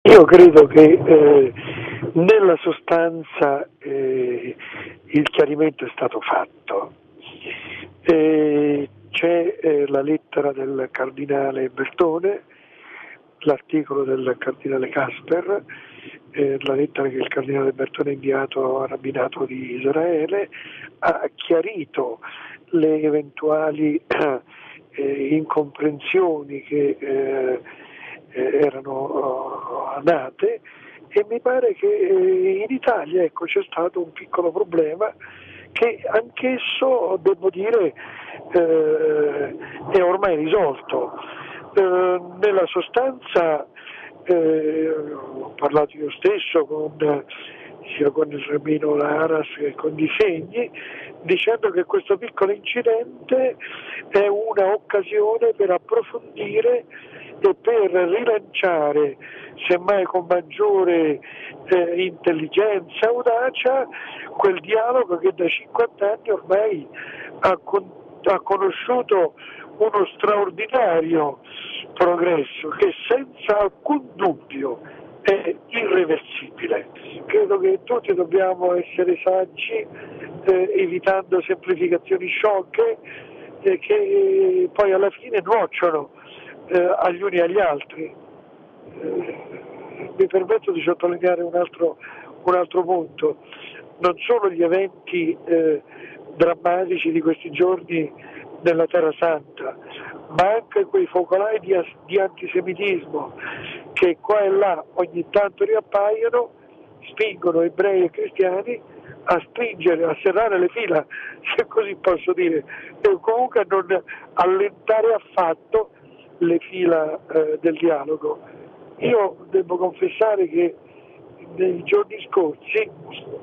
Io credo che nella sostanza il chiarimento è stato fatto. C'è la lettera del cardinale Bertone, l'articolo del cardinale Casper, la lettera che il cardinale Bertone ha inviato al rabbinato di Israele, ha chiarito le eventuali incomprensioni che erano nate, e mi pare che in Italia c'è stato un piccolo problema che anch'esso, devo dire, è ormai risolto. Nella sostanza ho parlato io stesso sia con il rabbino Laras che con Di Segni, dicendo che questo piccolo incidente è una occasione per approfondire e per rilanciare, semmai con maggiore intelligenza, audacia, quel dialogo che da 50 anni ormai ha conosciuto uno straordinario progresso che senza alcun dubbio è irreversibile. Credo che tutti dobbiamo essere saggi, evitando semplificazioni sciocche che poi alla fine nuocciono agli uni e agli altri. Mi permetto di sottolineare un altro punto: non solo gli eventi drammatici di questi giorni nella Terra Santa, ma anche quei focolai di antisemitismo che qua e là ogni tanto riappaiono, spingono ebrei e cristiani a stringere, a serrare le fila, se così posso dire, e comunque a non allentare affatto le fila del dialogo. Io devo confessare che nei giorni scorsi,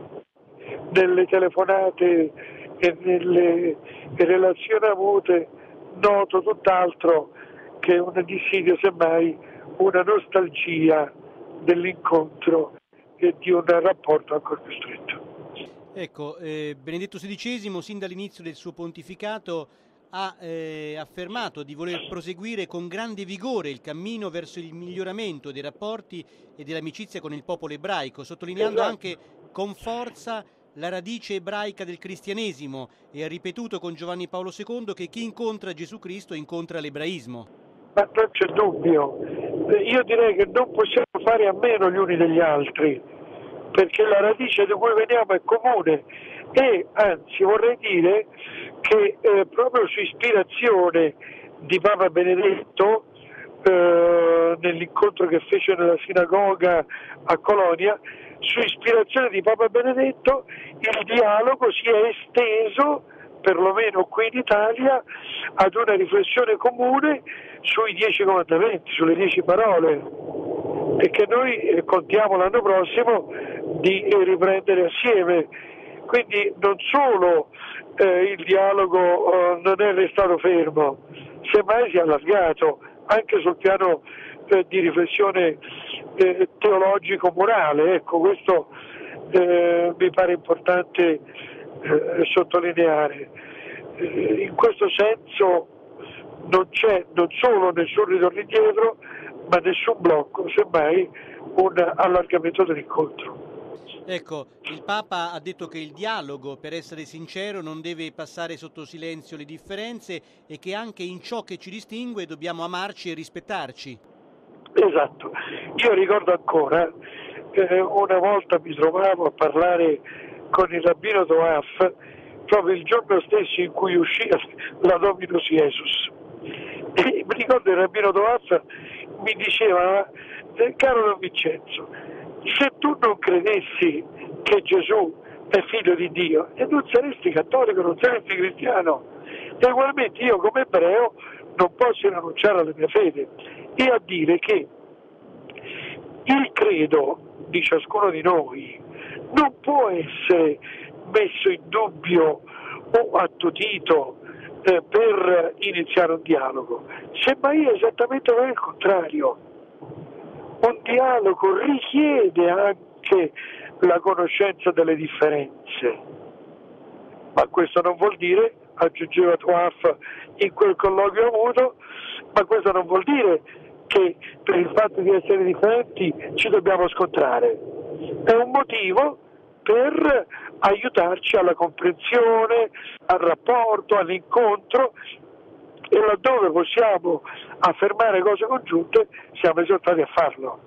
nelle telefonate e nelle relazioni avute, noto tutt'altro che un dissidio, semmai una nostalgia dell'incontro e di un rapporto ancora più stretto. Ecco, Benedetto XVI, sin dall'inizio del suo pontificato, ha affermato di voler proseguire con grande vigore il cammino verso il miglioramento dei rapporti e dell'amicizia con il popolo ebraico, sottolineando anche con forza la radice ebraica del cristianesimo, e ha ripetuto con Giovanni Paolo II che chi incontra Gesù Cristo incontra l'ebraismo. Ma non c'è dubbio, io direi che non possiamo fare a meno gli uni degli altri, perché la radice da cui veniamo è comune, e anzi vorrei dire che proprio su ispirazione di Papa Benedetto, nell'incontro che fece nella sinagoga a Colonia, su ispirazione di Papa Benedetto il dialogo si è esteso, perlomeno qui in Italia, ad una riflessione comune sui 10 comandamenti, sulle 10 parole, e che noi contiamo l'anno prossimo di riprendere assieme. Quindi non solo il dialogo non è restato fermo, semmai si è allargato anche sul piano di riflessione teologico-morale. Ecco, questo mi pare importante sottolineare. In questo senso non c'è non solo nessun ritorno indietro, ma nessun blocco, semmai un allargamento dell'incontro. Ecco, il Papa ha detto che il dialogo, per essere sincero, non deve passare sotto silenzio le differenze, e che anche in ciò che ci distingue dobbiamo amarci e rispettarci. Esatto, io ricordo ancora, una volta mi trovavo a parlare con il rabbino Toaf proprio il giorno stesso in cui uscì la Dominus Iesus, e mi ricordo il rabbino Toaf mi diceva: caro Don Vincenzo, se tu non credessi che Gesù è figlio di Dio, e non saresti cattolico, non saresti cristiano, e ugualmente io come ebreo non posso rinunciare alla mia fede, e a dire che il credo di ciascuno di noi non può essere messo in dubbio o attutito per iniziare un dialogo, semmai è esattamente il contrario. Un dialogo richiede anche la conoscenza delle differenze, ma questo non vuol dire, aggiungeva Toaf in quel colloquio avuto, ma questo non vuol dire che per il fatto di essere differenti ci dobbiamo scontrare. È un motivo per aiutarci alla comprensione, al rapporto, all'incontro, e laddove possiamo affermare cose congiunte siamo esortati a farlo.